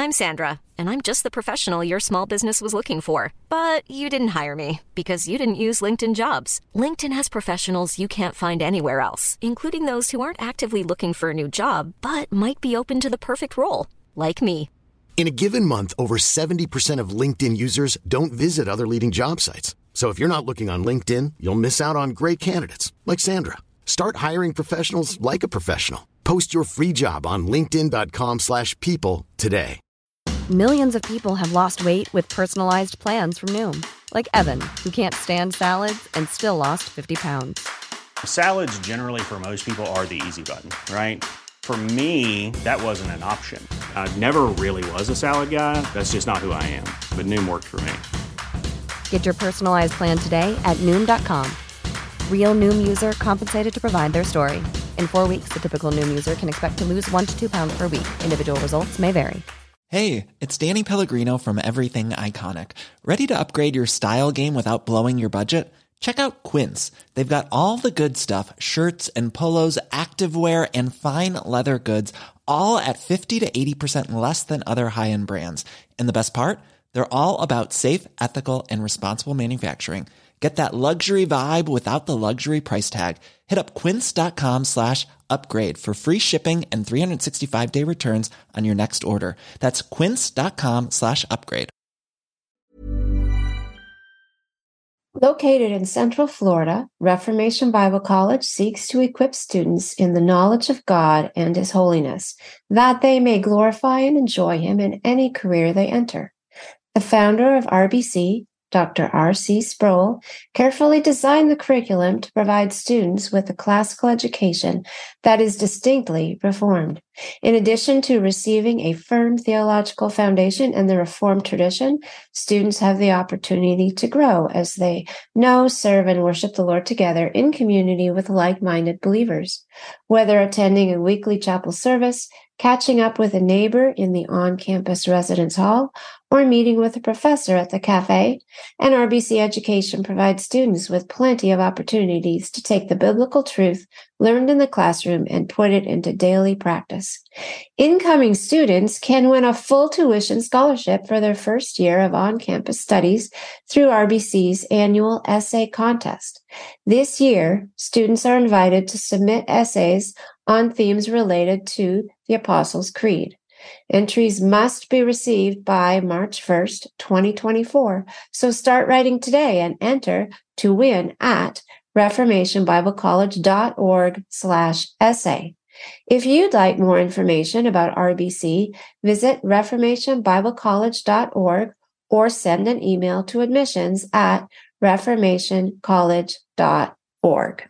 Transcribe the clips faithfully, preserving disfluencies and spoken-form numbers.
I'm Sandra, and I'm just the professional your small business was looking for. But you didn't hire me because you didn't use LinkedIn Jobs. LinkedIn has professionals you can't find anywhere else, including those who aren't actively looking for a new job, but might be open to the perfect role, like me. In a given month, over seventy percent of LinkedIn users don't visit other leading job sites. So if you're not looking on LinkedIn, you'll miss out on great candidates like Sandra. Start hiring professionals like a professional. Post your free job on linkedin dot com slash people today. Millions of people have lost weight with personalized plans from Noom. Like Evan, who can't stand salads and still lost fifty pounds. Salads generally for most people are the easy button, right? For me, that wasn't an option. I never really was a salad guy. That's just not who I am. But Noom worked for me. Get your personalized plan today at Noom dot com. Real Noom user compensated to provide their story. In four weeks, the typical Noom user can expect to lose one to two pounds per week. Individual results may vary. Hey, it's Danny Pellegrino from Everything Iconic. Ready to upgrade your style game without blowing your budget? Check out Quince. They've got all the good stuff, shirts and polos, activewear, and fine leather goods, all at fifty to eighty percent less than other high-end brands. And the best part? They're all about safe, ethical, and responsible manufacturing. Get that luxury vibe without the luxury price tag. Hit up quince.com slash upgrade for free shipping and three sixty-five day returns on your next order. That's quince.com slash upgrade. Located in Central Florida, Reformation Bible College seeks to equip students in the knowledge of God and His holiness, that they may glorify and enjoy Him in any career they enter. The founder of R B C, Doctor R C Sproul, carefully designed the curriculum to provide students with a classical education that is distinctly Reformed. In addition to receiving a firm theological foundation in the Reformed tradition, students have the opportunity to grow as they know, serve, and worship the Lord together in community with like-minded believers. Whether attending a weekly chapel service, catching up with a neighbor in the on-campus residence hall, or meeting with a professor at the cafe, and R B C Education provides students with plenty of opportunities to take the biblical truth learned in the classroom and put it into daily practice. Incoming students can win a full tuition scholarship for their first year of on-campus studies through R B C's annual essay contest. This year, students are invited to submit essays on themes related to the Apostles' Creed. Entries must be received by March first, twenty twenty-four, so start writing today and enter to win at reformationbiblecollege.org slash essay. If you'd like more information about R B C, visit reformationbiblecollege.org or send an email to admissions at reformationcollege dot org.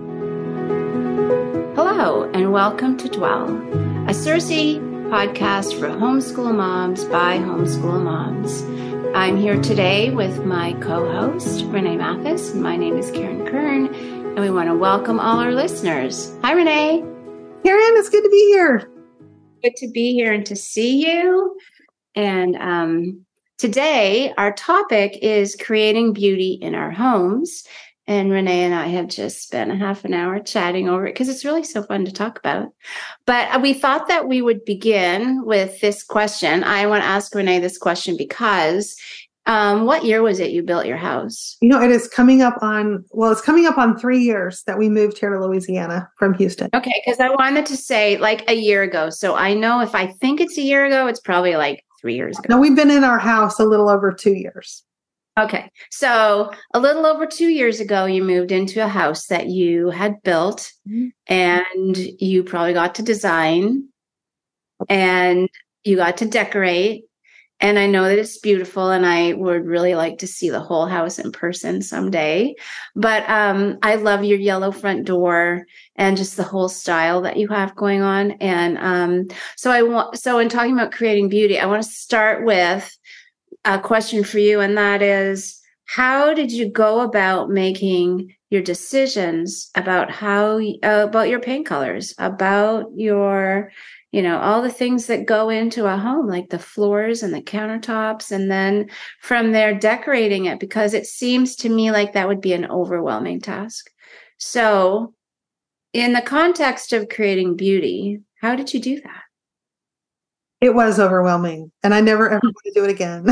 Hello, and welcome to Dwell, a Circe podcast for homeschool moms by homeschool moms. I'm here today with my co-host, Renee Mathis, and my name is Karen Kern, and we want to welcome all our listeners. Hi, Renee. Karen, it's good to be here. Good to be here and to see you. And um, today, our topic is creating beauty in our homes. And Renee and I have just spent a half an hour chatting over it because it's really so fun to talk about. But we thought that we would begin with this question. I want to ask Renee this question because um, what year was it you built your house? You know, it is coming up on, well, it's coming up on three years that we moved here to Louisiana from Houston. Okay, because I wanted to say like a year ago. So I know if I think it's a year ago, it's probably like three years ago. No, we've been in our house a little over two years. Okay. So a little over two years ago, you moved into a house that you had built mm-hmm. and you probably got to design and you got to decorate. And I know that it's beautiful and I would really like to see the whole house in person someday. But um, I love your yellow front door and just the whole style that you have going on. And um, so I want, so in talking about creating beauty, I want to start with a question for you, and that is, how did you go about making your decisions about how uh, about your paint colors, about your, you know, all the things that go into a home, like the floors and the countertops, and then from there decorating it, because it seems to me like that would be an overwhelming task. So in the context of creating beauty, how did you do that? It was overwhelming, and I never ever want to do it again.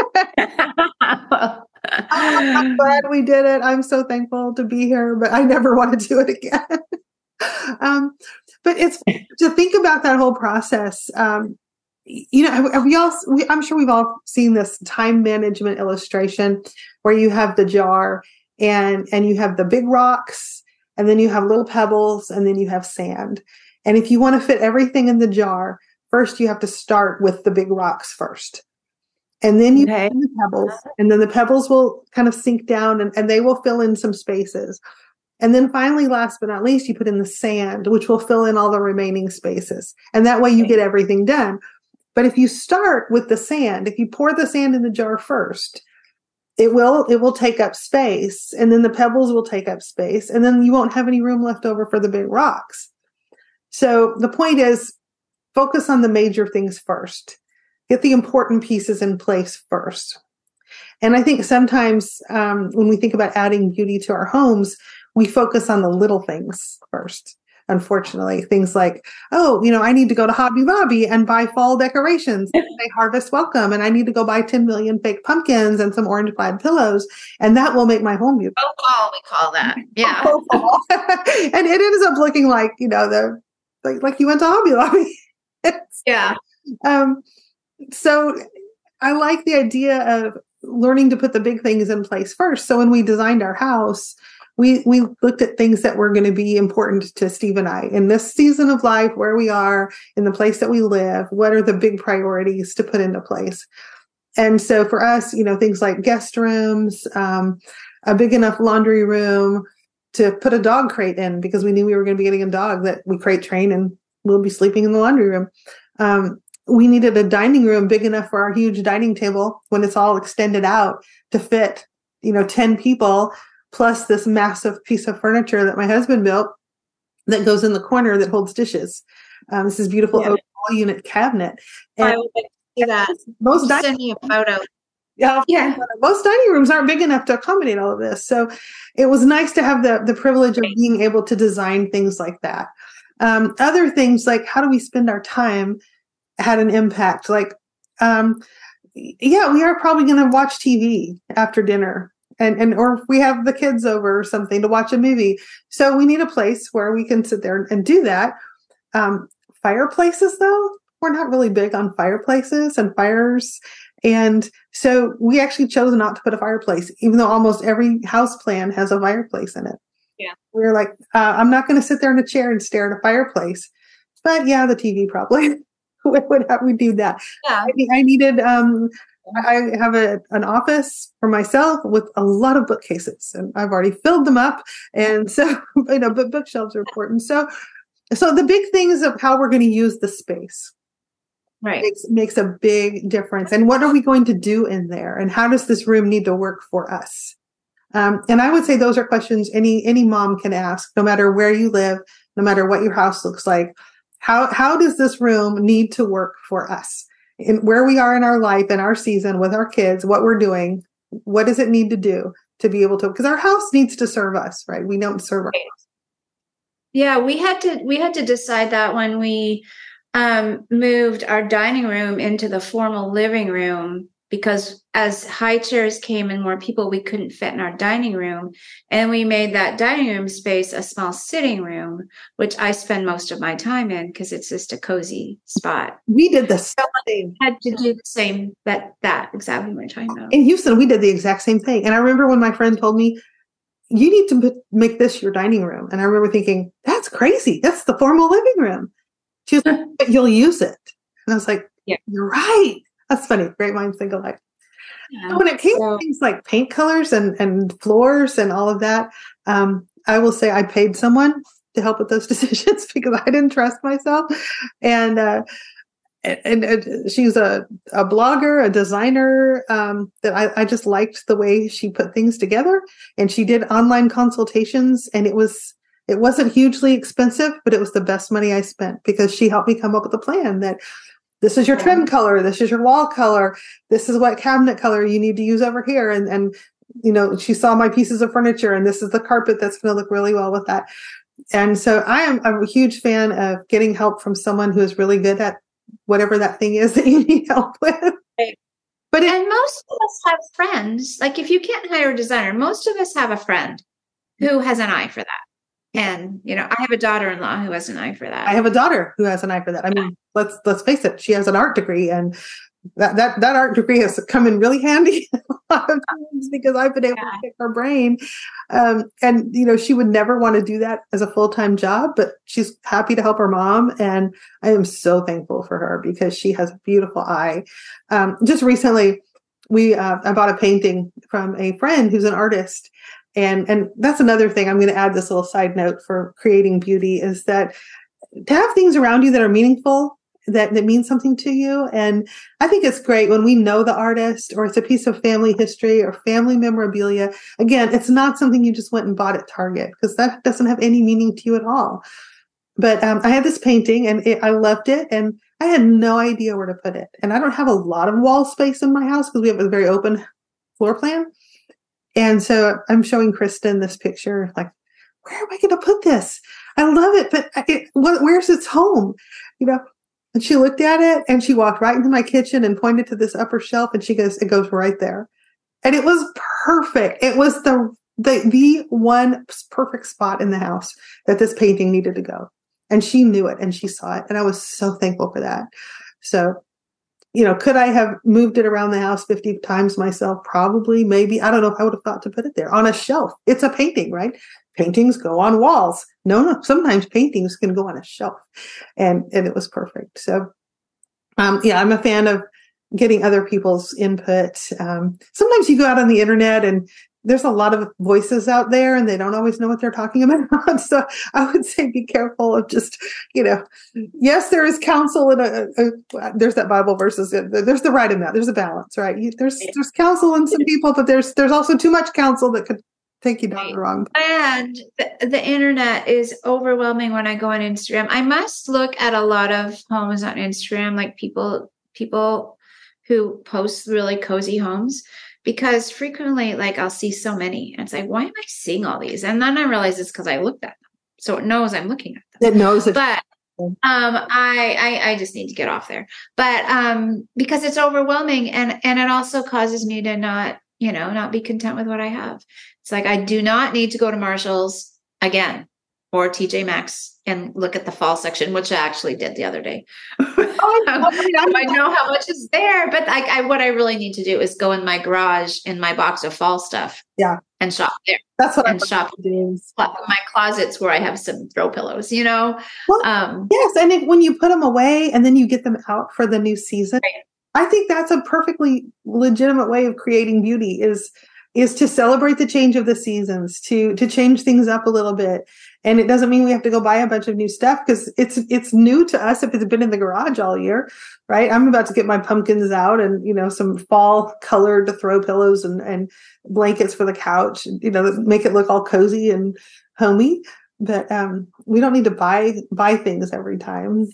I'm glad we did it. I'm so thankful to be here, but I never want to do it again. um, but it's to think about that whole process. Um, you know, we all, we, I'm sure we've all seen this time management illustration where you have the jar and, and you have the big rocks, and then you have little pebbles, and then you have sand. And if you want to fit everything in the jar, first you have to start with the big rocks first. And then you Okay. put in the pebbles, and then the pebbles will kind of sink down and, and they will fill in some spaces. And then finally, last but not least, you put in the sand, which will fill in all the remaining spaces. And that way you get everything done. But if you start with the sand, if you pour the sand in the jar first, it will it will take up space, and then the pebbles will take up space, and then you won't have any room left over for the big rocks. So the point is, focus on the major things first. Get the important pieces in place first. And I think sometimes um, when we think about adding beauty to our homes, we focus on the little things first. Unfortunately, things like, oh, you know, I need to go to Hobby Lobby and buy fall decorations. They Harvest Welcome, and I need to go buy ten million fake pumpkins and some orange plaid pillows, and that will make my home beautiful. Oh, fall, we call that. Yeah. And it ends up looking like, you know, the like like you went to Hobby Lobby. Yeah. Um, so I like the idea of learning to put the big things in place first. So when we designed our house, we we looked at things that were going to be important to Steve and I in this season of life, where we are, in the place that we live. What are the big priorities to put into place? And so for us, you know, things like guest rooms, um, a big enough laundry room to put a dog crate in, because we knew we were going to be getting a dog that we crate train and we'll be sleeping in the laundry room. Um, we needed a dining room big enough for our huge dining table when it's all extended out to fit, you know, ten people, plus this massive piece of furniture that my husband built that goes in the corner that holds dishes. Um, this is beautiful Yeah. oak all-unit cabinet. And I would like to see that. most Just dining send me a photo. Yeah, Yeah. most dining rooms aren't big enough to accommodate all of this. So it was nice to have the, the privilege of being able to design things like that. Um, other things like how do we spend our time had an impact. Like, um, yeah, we are probably going to watch T V after dinner. And, and or if we have the kids over or something to watch a movie. So we need a place where we can sit there and do that. Um, fireplaces, though, we're not really big on fireplaces and fires. And so we actually chose not to put a fireplace, even though almost every house plan has a fireplace in it. Yeah. We were like, uh, I'm not going to sit there in a chair and stare at a fireplace. But yeah, the T V probably would have we do that. Yeah. I, I needed, um, I have a, an office for myself with a lot of bookcases, and I've already filled them up. And so, you know, but bookshelves are important. So, so the big things of how we're going to use the space. Right. Makes, makes a big difference. And what are we going to do in there? And how does this room need to work for us? Um, and I would say those are questions any any mom can ask, no matter where you live, no matter what your house looks like. How how does this room need to work for us? In where we are in our life, in our season, with our kids, what we're doing, what does it need to do to be able to? Because our house needs to serve us, right? We don't serve our house. Yeah, we had to we had to decide that when we um, moved our dining room into the formal living room, because as high chairs came and more people, we couldn't fit in our dining room. And we made that dining room space a small sitting room, which I spend most of my time in because it's just a cozy spot. We did the same. Had to do the same, that, that exactly what you're talking about. In Houston, we did the exact same thing. And I remember when my friend told me, you need to put, make this your dining room. And I remember thinking, that's crazy. That's the formal living room. She was like, but you'll use it. And I was like, yeah, you're right. That's funny. Great minds think alike. Yeah. So when it came So, to things like paint colors and, and floors and all of that, um, I will say I paid someone to help with those decisions because I didn't trust myself. And uh, and, and she's a, a blogger, a designer um, that I, I just liked the way she put things together. And she did online consultations, and it was it wasn't hugely expensive, but it was the best money I spent because she helped me come up with a plan that this is your trim color, this is your wall color, this is what cabinet color you need to use over here. And, and you know, she saw my pieces of furniture, and this is the carpet that's going to look really well with that. And so I am I'm a huge fan of getting help from someone who is really good at whatever that thing is that you need help with. Right. But it, and most of us have friends. Like if you can't hire a designer, most of us have a friend who has an eye for that. And, you know, I have a daughter-in-law who has an eye for that. I have a daughter who has an eye for that. I mean, let's let's face it, she has an art degree, and that that, that art degree has come in really handy a lot of times because I've been able yeah. to pick her brain. Um, and, you know, she would never want to do that as a full-time job, but she's happy to help her mom. And I am so thankful for her because she has a beautiful eye. Um, just recently, we uh, I bought a painting from a friend who's an artist. And and that's another thing. I'm going to add this little side note for creating beauty is that to have things around you that are meaningful, that, that mean something to you. And I think it's great when we know the artist or it's a piece of family history or family memorabilia. Again, it's not something you just went and bought at Target because that doesn't have any meaning to you at all. But um, I had this painting and it, I loved it and I had no idea where to put it. And I don't have a lot of wall space in my house because we have a very open floor plan. And so I'm showing Kristen this picture, like, where am I going to put this? I love it, but it, what, where's its home? You know, and she looked at it and she walked right into my kitchen and pointed to this upper shelf and she goes, it goes right there. And it was perfect. It was the, the, the one perfect spot in the house that this painting needed to go. And she knew it and she saw it. And I was so thankful for that. So, you know, could I have moved it around the house fifty times myself? Probably, maybe. I don't know if I would have thought to put it there on a shelf. It's a painting, right? Paintings go on walls. No, no. Sometimes paintings can go on a shelf, and and it was perfect. So, um, yeah, I'm a fan of getting other people's input. Um, sometimes you go out on the internet and there's a lot of voices out there and they don't always know what they're talking about. So I would say be careful of just, you know, yes, there is counsel and a, a, a, there's that Bible verses. There's the right amount. There's a balance, right? You, there's there's counsel in some people, but there's there's also too much counsel that could take you down the wrong path. And the, the internet is overwhelming when I go on Instagram. I must look at a lot of homes on Instagram, like people people who post really cozy homes. Because frequently, like, I'll see so many. And it's like, why am I seeing all these? And then I realize it's because I looked at them. So it knows I'm looking at them. It knows it. But um, I, I I just need to get off there. But um, because it's overwhelming. And, and it also causes me to not, you know, not be content with what I have. It's like, I do not need to go to Marshall's again or T J Maxx and look at the fall section, which I actually did the other day. Oh, I know how much is there, but like I, what I really need to do is go in my garage in my box of fall stuff, yeah, and shop there. That's what and I'm shop in my closets where I have some throw pillows. You know, well, um, yes, and if, when you put them away and then you get them out for the new season, right. I think that's a perfectly legitimate way of creating beauty. Is is to celebrate the change of the seasons, to to change things up a little bit. And it doesn't mean we have to go buy a bunch of new stuff because it's it's new to us if it's been in the garage all year, right? I'm about to get my pumpkins out and, you know, some fall colored throw pillows and, and blankets for the couch, you know, make it look all cozy and homey. But um, we don't need to buy buy things every time.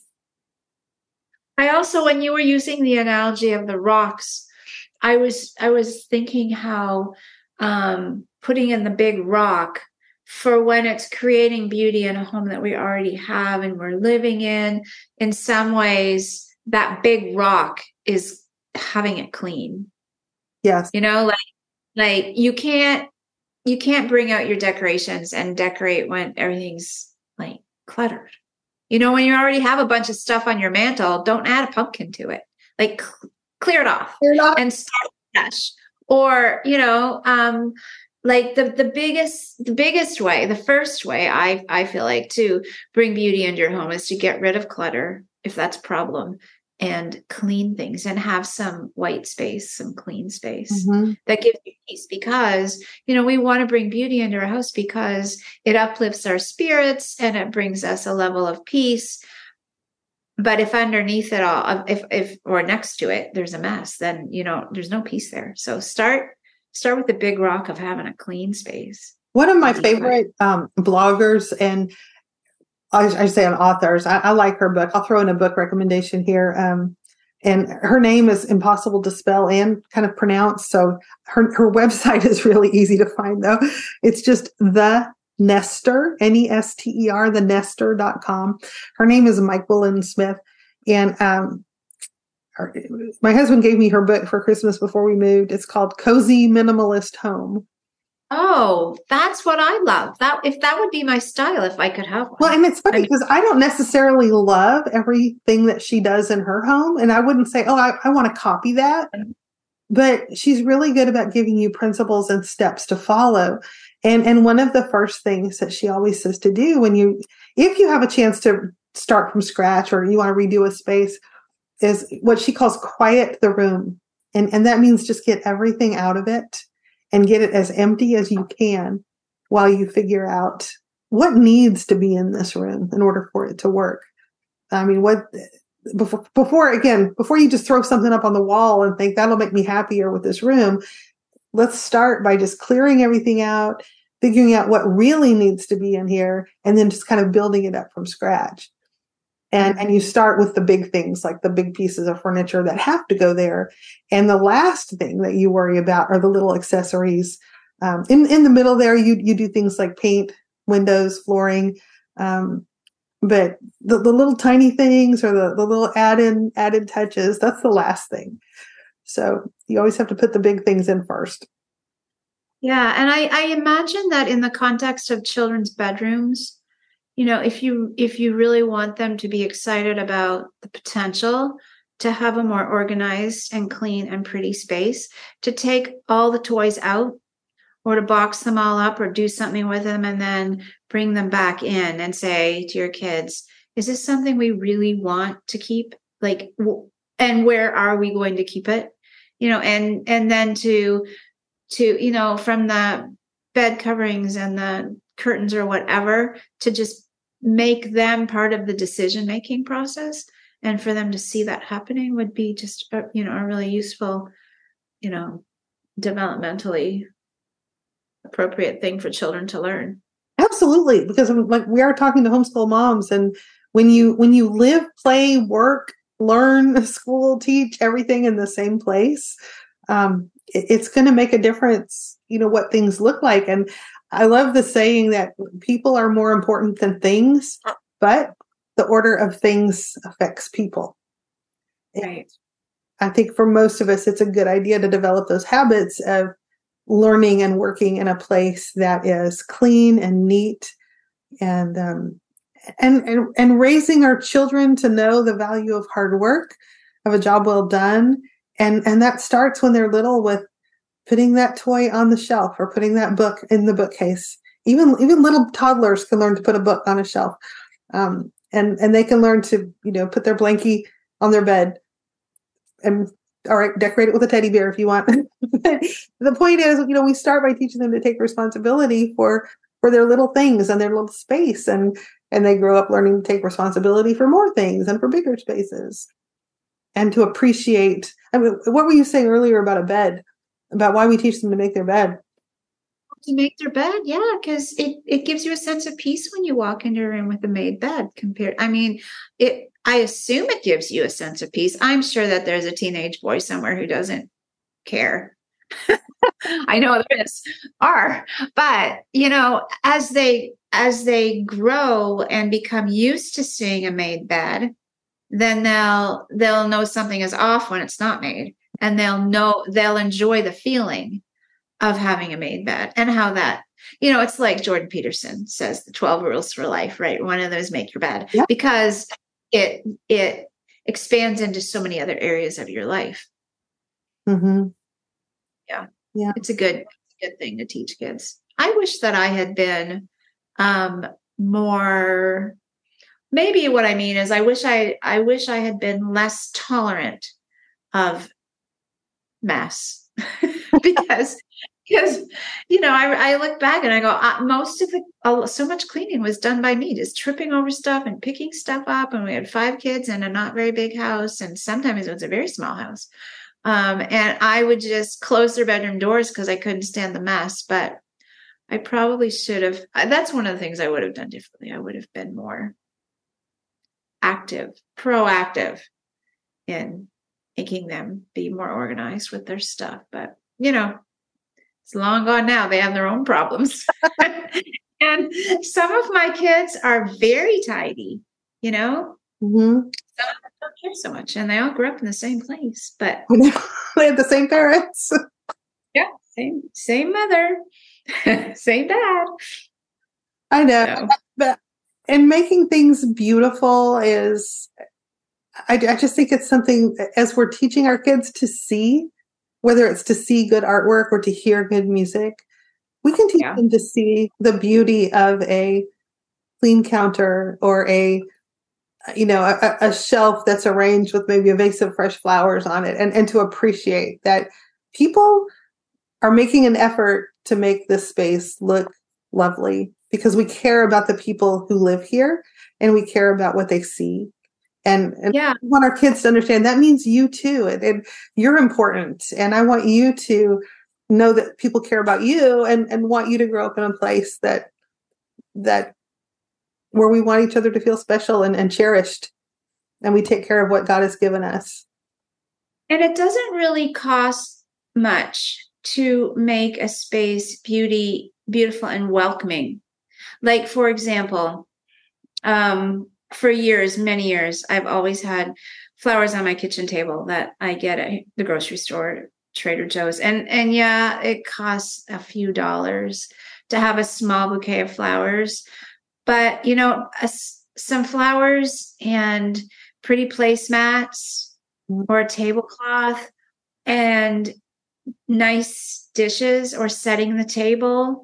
I also, when you were using the analogy of the rocks, I was I was thinking how um, putting in the big rock for when it's creating beauty in a home that we already have and we're living in, in some ways, that big rock is having it clean. Yes. You know, like, like you can't, you can't bring out your decorations and decorate when everything's like cluttered. You know, when you already have a bunch of stuff on your mantle, don't add a pumpkin to it. Like cl- clear it off, clear it off. And start fresh. Or, you know, um, like the, the biggest, the biggest way, the first way I, I feel like to bring beauty into your home is to get rid of clutter, if that's a problem, and clean things and have some white space, some clean space mm-hmm. that gives you peace. Because, you know, we want to bring beauty into our house because it uplifts our spirits and it brings us a level of peace. But if underneath it all, if, if, or next to it, there's a mess, then, you know, there's no peace there. So start Start with the big rock of having a clean space. One of my favorite um, bloggers, and I, I say on authors, I, I like her book. I'll throw in a book recommendation here. Um, and her name is impossible to spell and kind of pronounce. So her, her website is really easy to find, though. It's just The Nester, N E S T E R, the nester dot com. Her name is Mike Willen Smith. And um, our, my husband gave me her book for Christmas before we moved. It's called Cozy Minimalist Home. Oh, that's what I love. That if that would be my style, if I could have one. Well, and it's funny I mean, because I don't necessarily love everything that she does in her home. And I wouldn't say, oh, I, I want to copy that. But she's really good about giving you principles and steps to follow. And and one of the first things that she always says to do when you, if you have a chance to start from scratch or you want to redo a space, is what she calls quiet the room. And, and that means just get everything out of it and get it as empty as you can while you figure out what needs to be in this room in order for it to work. I mean, what before, before again, before you just throw something up on the wall and think that'll make me happier with this room, let's start by just clearing everything out, figuring out what really needs to be in here, and then just kind of building it up from scratch. And, and you start with the big things, like the big pieces of furniture that have to go there. And the last thing that you worry about are the little accessories. Um, in, in the middle there, you you do things like paint, windows, flooring. Um, but the, the little tiny things or the, the little add-in added touches, that's the last thing. So you always have to put the big things in first. yeah. And I, I imagine that in the context of children's bedrooms, you know, if you if you really want them to be excited about the potential to have a more organized and clean and pretty space, to take all the toys out or to box them all up or do something with them and then bring them back in and say to your kids, is this something we really want to keep? Like, w- and where are we going to keep it? You know, and and then to to, you know, from the bed coverings and the curtains or whatever, to just make them part of the decision-making process, and for them to see that happening would be just, a, you know, a really useful, you know, developmentally appropriate thing for children to learn. Absolutely, because like we are talking to homeschool moms, and when you when you live, play, work, learn, school, teach everything in the same place, um, it, it's going to make a difference. You know what things look like, and I love the saying that people are more important than things, but the order of things affects people. Right. I think for most of us, it's a good idea to develop those habits of learning and working in a place that is clean and neat, and um, and, and and raising our children to know the value of hard work, of a job well done, and and that starts when they're little with putting that toy on the shelf or putting that book in the bookcase. Even even little toddlers can learn to put a book on a shelf, um, and and they can learn to you know put their blankie on their bed, and all right, decorate it with a teddy bear if you want. The point is, you know, we start by teaching them to take responsibility for for their little things and their little space, and and they grow up learning to take responsibility for more things and for bigger spaces, and to appreciate. I mean, what were you saying earlier about a bed? About why we teach them to make their bed. To make their bed, yeah, because it, it gives you a sense of peace when you walk into a room with a made bed. Compared, I mean, it. I assume it gives you a sense of peace. I'm sure that there's a teenage boy somewhere who doesn't care. I know there is, are, but you know, as they as they grow and become used to seeing a made bed, then they'll they'll know something is off when it's not made. And they'll know, they'll enjoy the feeling of having a made bed, and how that, you know, it's like Jordan Peterson says, the twelve rules for life, right? One of those, make your bed, yep. Because it, it expands into so many other areas of your life. Mm-hmm. Yeah. Yeah. It's a good, good thing to teach kids. I wish that I had been um, more, maybe what I mean is I wish I, I wish I had been less tolerant of mess because because you know I, I look back and I go uh, most of the uh, so much cleaning was done by me, just tripping over stuff and picking stuff up, and we had five kids in a not very big house, and sometimes it was a very small house, um, and I would just close their bedroom doors because I couldn't stand the mess. But I probably should have. That's one of the things I would have done differently. I would have been more active, proactive in making them be more organized with their stuff. But, you know, it's long gone now. They have their own problems. And some of my kids are very tidy, you know, Mm-hmm. Some of them don't care so much, and they all grew up in the same place, but they had the same parents. yeah, same same mother, same dad. I know, So. but and making things beautiful is, I, I just think it's something, as we're teaching our kids to see, whether it's to see good artwork or to hear good music, we can teach Yeah. them to see the beauty of a clean counter or a, you know, a, a shelf that's arranged with maybe a vase of fresh flowers on it, and, and to appreciate that people are making an effort to make this space look lovely, because we care about the people who live here and we care about what they see. And, and Yeah. we want our kids to understand that means you too. And, and you're important. And I want you to know that people care about you, and, and want you to grow up in a place that, that where we want each other to feel special and, and cherished. And we take care of what God has given us. And it doesn't really cost much to make a space beauty, beautiful and welcoming. Like, for example, um, for years, many years, I've always had flowers on my kitchen table that I get at the grocery store, Trader Joe's. And, and yeah, it costs a few dollars to have a small bouquet of flowers. But, you know, a, some flowers and pretty placemats or a tablecloth and nice dishes, or setting the table,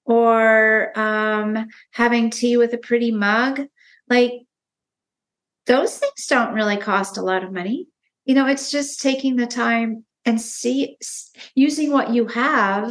or um, having tea with a pretty mug, like those things don't really cost a lot of money. You know, it's just taking the time and see using what you have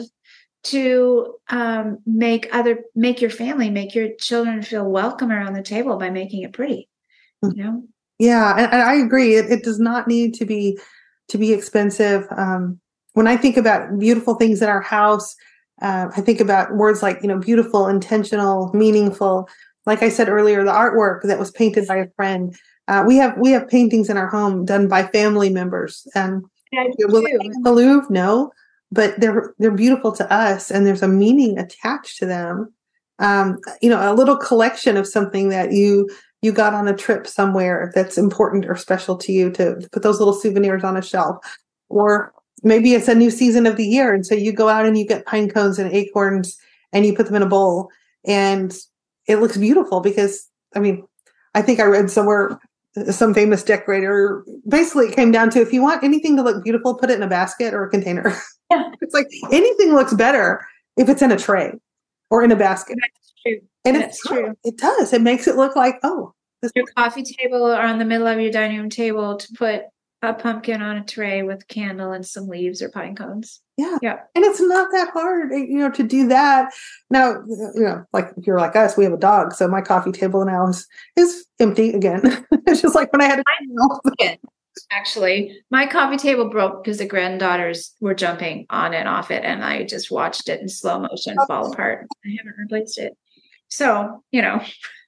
to um, make other, make your family, make your children feel welcome around the table by making it pretty, you know? Yeah, and, and I agree. It, it does not need to be, to be expensive. Um, when I think about beautiful things in our house, uh, I think about words like, you know, beautiful, intentional, meaningful. Like I said earlier, the artwork that was painted by a friend. Uh, we have, we have paintings in our home done by family members. And Yeah, will they hang in the Louvre? No. But they're they're beautiful to us, and there's a meaning attached to them. Um, you know, a little collection of something that you you got on a trip somewhere that's important or special to you, to put those little souvenirs on a shelf. Or maybe it's a new season of the year, and so you go out and you get pine cones and acorns and you put them in a bowl, and it looks beautiful because, I mean, I think I read somewhere, some famous decorator, basically it came down to, if you want anything to look beautiful, put it in a basket or a container. Yeah. It's like anything looks better if it's in a tray or in a basket. That's true. And That's it's true. It does. It makes it look like, oh, this Your coffee table, or on the middle of your dining room table, to put a pumpkin on a tray with a candle and some leaves or pine cones. Yeah. Yeah. And it's not that hard, you know, to do that. Now, you know, like if you're like us, we have a dog. So my coffee table now is, is empty again. It's just like when I had a Actually, my coffee table broke because the granddaughters were jumping on and off it, and I just watched it in slow motion fall apart. I haven't replaced it. So, you know,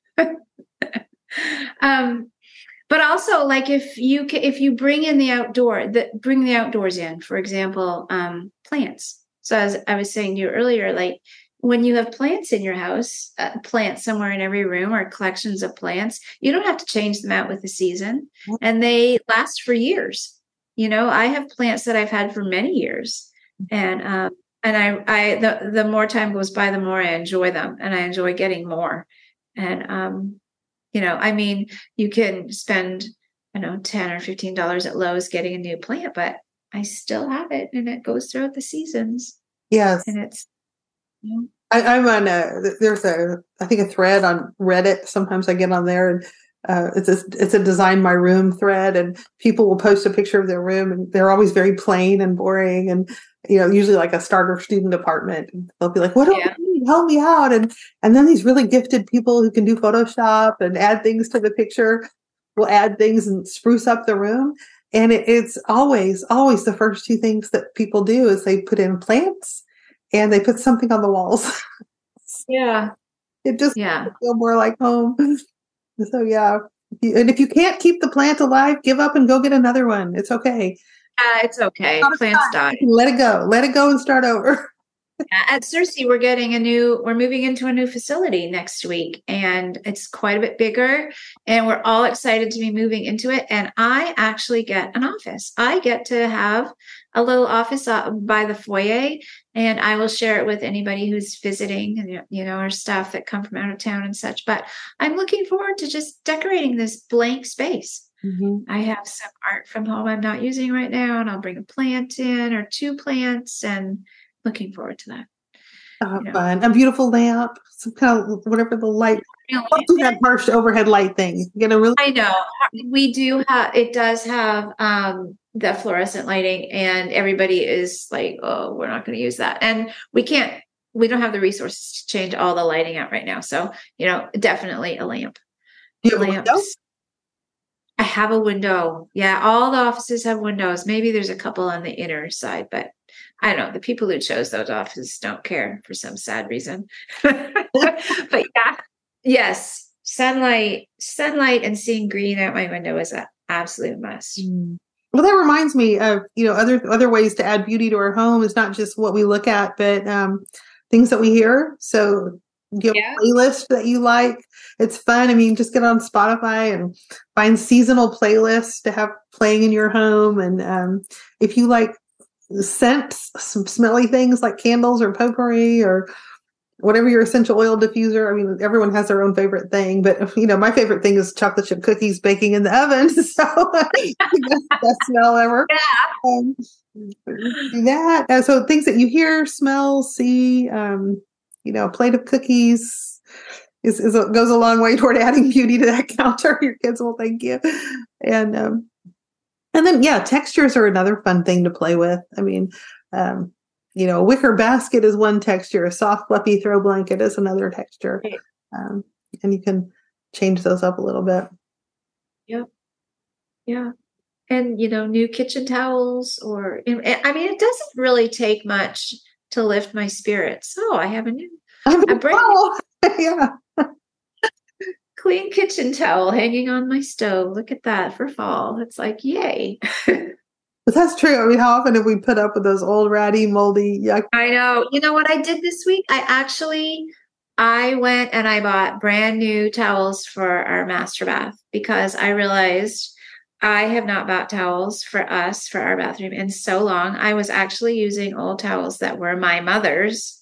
um, but also, like, if you ca- if you bring in the outdoor, that bring the outdoors in, for example, um, plants. So as I was saying to you earlier, like when you have plants in your house, uh, plants somewhere in every room, or collections of plants, you don't have to change them out with the season, and they last for years. You know, I have plants that I've had for many years, and um, and I, I the the more time goes by, the more I enjoy them, and I enjoy getting more. And um, you know, I mean, you can spend, I don't know, ten or fifteen dollars at Lowe's getting a new plant, but I still have it, and it goes throughout the seasons. Yes, and it's. You know, I, I'm on a, there's a, I think a thread on Reddit. Sometimes I get on there, and uh, it's a, it's a design my room thread, and people will post a picture of their room, and they're always very plain and boring. And, you know, usually like a starter student apartment, and they'll be like, what do Yeah. I need? Help me out. And, and then these really gifted people who can do Photoshop and add things to the picture will add things and spruce up the room. And it, it's always, always the first two things that people do is they put in plants and they put something on the walls. Yeah. It just Yeah. feel more like home. So yeah. And if you can't keep the plant alive, give up and go get another one. It's okay. Uh, it's okay. Not a Plants time. die. You can let it go. Let it go and start over. At Cersei, we're getting a new, we're moving into a new facility next week, and it's quite a bit bigger, and we're all excited to be moving into it. And I actually get an office. I get to have a little office by the foyer, and I will share it with anybody who's visiting, you know, our staff that come from out of town and such. But I'm looking forward to just decorating this blank space. Mm-hmm. I have some art from home I'm not using right now, and I'll bring a plant in or two plants, and looking forward to that. Oh, you know. Fun. A beautiful lamp, some kind of whatever the light. Don't do that harsh overhead light thing. You know, really. I know we do have. It does have um, the fluorescent lighting, and everybody is like, "Oh, we're not going to use that," and we can't. We don't have the resources to change all the lighting out right now. So, you know, definitely a lamp. Do you have Lamps. A window? I have a window. Yeah, all the offices have windows. Maybe there's a couple on the inner side, but I don't know. The people who chose those offices don't care for some sad reason. But yeah, yes, sunlight, sunlight, and seeing green out my window is an absolute must. Well, that reminds me of, you know, other other ways to add beauty to our home is not just what we look at, but um, things that we hear. So you have yeah. a playlist that you like. It's fun. I mean, just get on Spotify and find seasonal playlists to have playing in your home. And um, if you like scents, some smelly things like candles or potpourri or whatever your essential oil diffuser. I mean, everyone has their own favorite thing, but you know, my favorite thing is chocolate chip cookies baking in the oven. So that's the best smell ever. Yeah. Um, that. Uh, so things that you hear, smell, see, um, you know, a plate of cookies is, is a, goes a long way toward adding beauty to that counter. Your kids will thank you. And, um, and then, yeah, textures are another fun thing to play with. I mean, um, you know, a wicker basket is one texture. A soft, fluffy throw blanket is another texture. Um, and you can change those up a little bit. Yep. Yeah. And, you know, new kitchen towels or, I mean, it doesn't really take much to lift my spirits. Oh, I have a new, I mean, a brand oh, yeah. clean kitchen towel hanging on my stove. Look at that for fall. It's like, yay. But that's true. I mean, how often have we put up with those old, ratty, moldy, yuck? I know. You know what I did this week? I actually, I went and I bought brand new towels for our master bath because I realized I have not bought towels for us, for our bathroom in so long. I was actually using old towels that were my mother's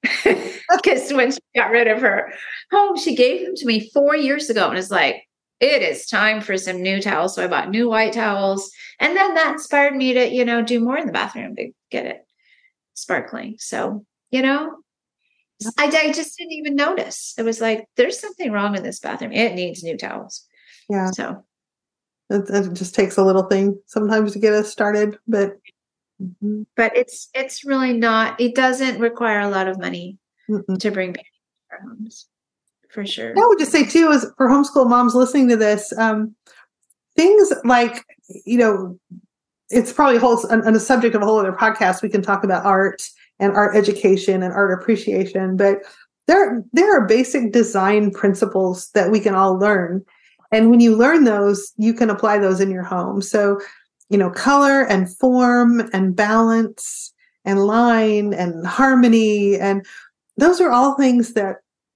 because when she got rid of her home, she gave them to me four years ago and it's like, it is time for some new towels. So I bought new white towels. And then that inspired me to, you know, do more in the bathroom to get it sparkling. So, you know, I, I just didn't even notice. It was like, there's something wrong in this bathroom. It needs new towels. Yeah. So it, it just takes a little thing sometimes to get us started, but. Mm-hmm. But it's, it's really not, it doesn't require a lot of money Mm-mm. to bring beauty to our homes. For sure. I would just say too, is for homeschool moms listening to this, um, things like, you know, it's probably a whole on, on a subject of a whole other podcast. We can talk about art and art education and art appreciation, but there, there are basic design principles that we can all learn. And when you learn those, you can apply those in your home. So, you know, color and form and balance and line and harmony. And those are all things that,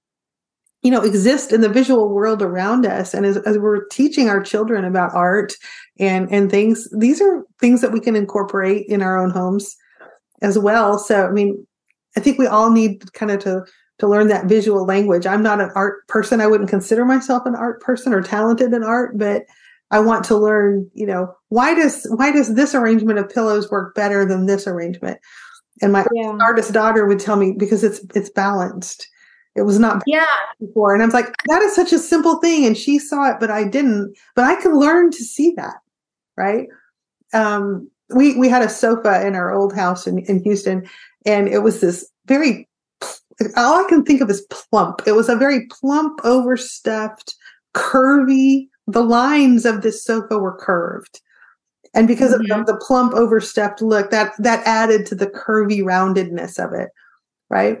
you know, exist in the visual world around us. And as, as we're teaching our children about art and, and things, these are things that we can incorporate in our own homes as well. So, I mean, I think we all need kind of to, to learn that visual language. I'm not an art person. I wouldn't consider myself an art person or talented in art, but I want to learn, you know, why does, why does this arrangement of pillows work better than this arrangement? And my yeah. artist daughter would tell me because it's, it's balanced. It was not yeah. before. And I was like, that is such a simple thing. And she saw it, but I didn't. But I can learn to see that, right? Um, we we had a sofa in our old house in, in Houston, and it was this very, all I can think of is plump. It was a very plump, overstuffed, curvy, the lines of this sofa were curved. And because mm-hmm. of the, the plump, overstuffed look, that that added to the curvy roundedness of it, right?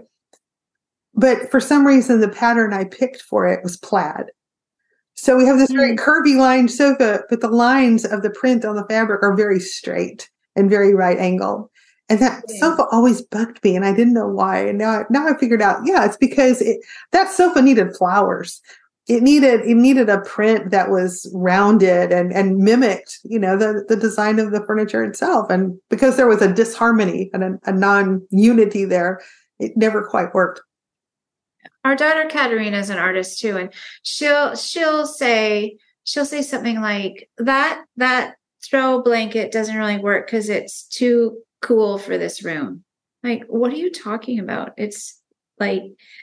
But for some reason, the pattern I picked for it was plaid. So we have this very curvy lined sofa, but the lines of the print on the fabric are very straight and very right angled. And that yeah. sofa always bugged me, and I didn't know why. And now, now I figured out, yeah, it's because it, that sofa needed flowers. It needed it needed a print that was rounded and, and mimicked, you know, the, the design of the furniture itself. And because there was a disharmony and a, a non-unity there, it never quite worked. Our daughter Katerina is an artist too, and she'll she'll say she'll say something like that that throw blanket doesn't really work because it's too cool for this room. Like, what are you talking about? It's like,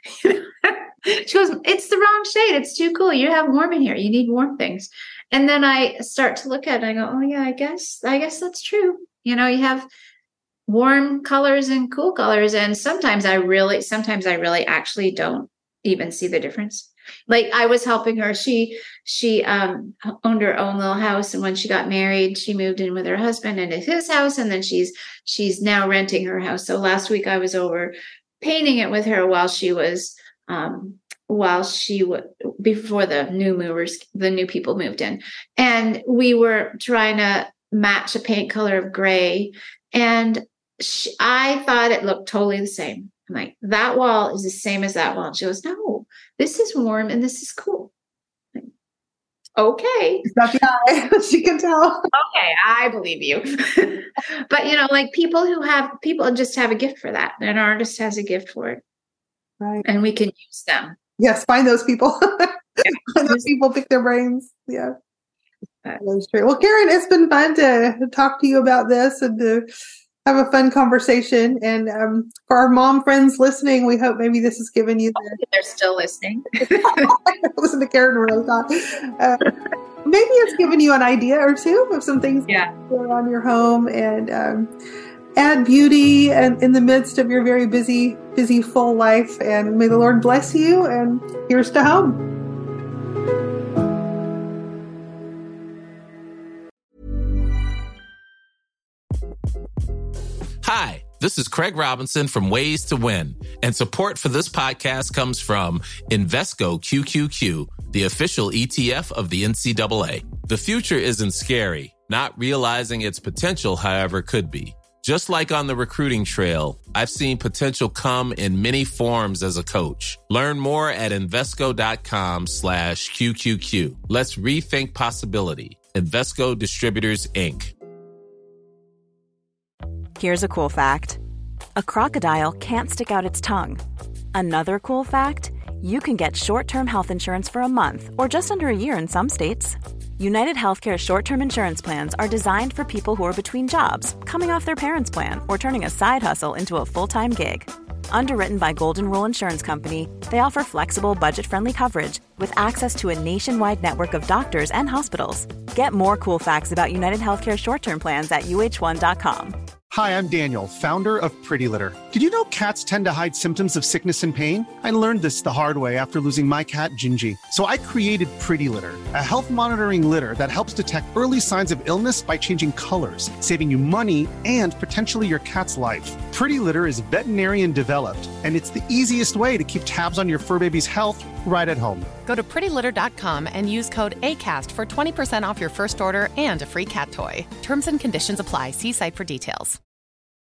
she goes, it's the wrong shade. It's too cool. You have warm in here. You need warm things. And then I start to look at it and I go, oh yeah, I guess, I guess that's true. You know, you have warm colors and cool colors. And sometimes I really, sometimes I really actually don't even see the difference. Like I was helping her. She, she um, owned her own little house. And when she got married, she moved in with her husband into his house. And then she's, she's now renting her house. So last week I was over painting it with her while she was, um, while she would, before the new movers, the new people moved in. And we were trying to match a paint color of gray. And she, I thought it looked totally the same. I'm like, that wall is the same as that wall. And she goes, no, this is warm and this is cool. Like, okay. It's not the eye. She can tell. Okay, I believe you. But, you know, like people who have, people just have a gift for that. An artist has a gift for it. Right. And we can use them. Yes, find those people. Yeah. Find those people, pick their brains. Yeah. That's true. Well, Karen, it's been fun to talk to you about this and to have a fun conversation. And um, for our mom friends listening, we hope maybe this has given you the... They're still listening. Listen to Karen when I thought. Uh, maybe it's given you an idea or two of some things yeah. going on in your home and um, add beauty and in the midst of your very busy, busy, full life. And may the Lord bless you. And here's to home. Hi, this is Craig Robinson from Ways to Win, and support for this podcast comes from Invesco Q Q Q, the official E T F of the N C double A. The future isn't scary. Not realizing its potential, however, could be. Just like on the recruiting trail, I've seen potential come in many forms as a coach. Learn more at Invesco.com slash QQQ. Let's rethink possibility. Invesco Distributors, Incorporated. Here's a cool fact. A crocodile can't stick out its tongue. Another cool fact, you can get short-term health insurance for a month or just under a year in some states. United Healthcare short-term insurance plans are designed for people who are between jobs, coming off their parents' plan, or turning a side hustle into a full-time gig. Underwritten by Golden Rule Insurance Company, they offer flexible, budget-friendly coverage with access to a nationwide network of doctors and hospitals. Get more cool facts about United Healthcare short-term plans at U H one dot com. Hi, I'm Daniel, founder of Pretty Litter. Did you know cats tend to hide symptoms of sickness and pain? I learned this the hard way after losing my cat, Gingy. So I created Pretty Litter, a health monitoring litter that helps detect early signs of illness by changing colors, saving you money and potentially your cat's life. Pretty Litter is veterinarian developed, and it's the easiest way to keep tabs on your fur baby's health right at home. Go to pretty litter dot com and use code ACAST for twenty percent off your first order and a free cat toy. Terms and conditions apply. See site for details.